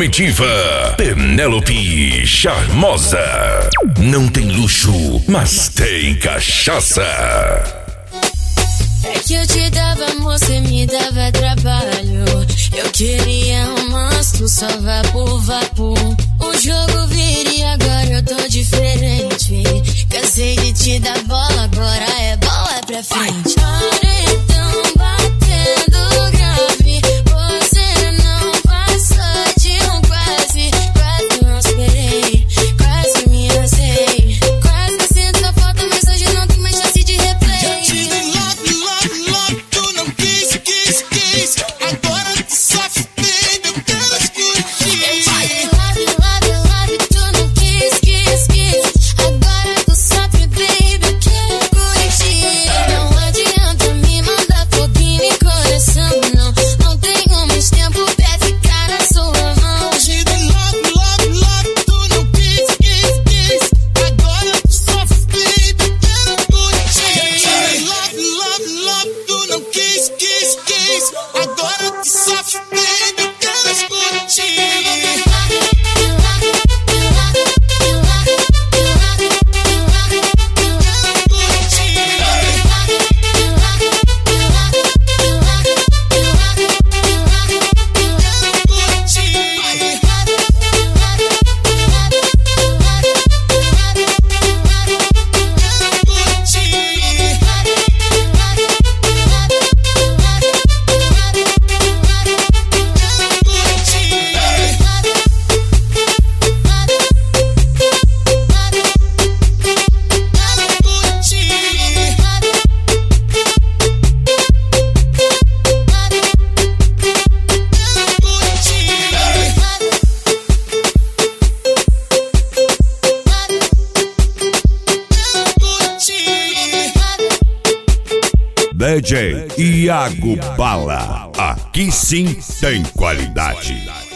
Primitiva, Penélope Charmosa. Não tem luxo, mas tem cachaça. É que eu te dava amor, cê me dava trabalho. Eu queria romance, tu só vapor. O jogo vira e agora eu tô diferente. Cansei de te dar bola, agora é bola pra frente. Paredão batendo grave, você não passou de um quase. Quase não esperei, quase me lancei. Quase que sinto a falta, mas hoje não tem mais chance de replay. Já te dei love, tu não quis. Agora tu sofre, baby, eu quero curtir. Love, tu não quis. Agora tu sofre, baby, eu quero curtir. Não adianta me mandar foguinho e coração, não. Não tenho mais tempo pra ficar na sua mão. Te dei love, tu não quis. Agora tu sofre, baby, eu quero curtir. Já te dei love, tu não quis. Agora tu sofre, baby, eu quero curtir. DJ Iago Bala. Aqui sim tem qualidade.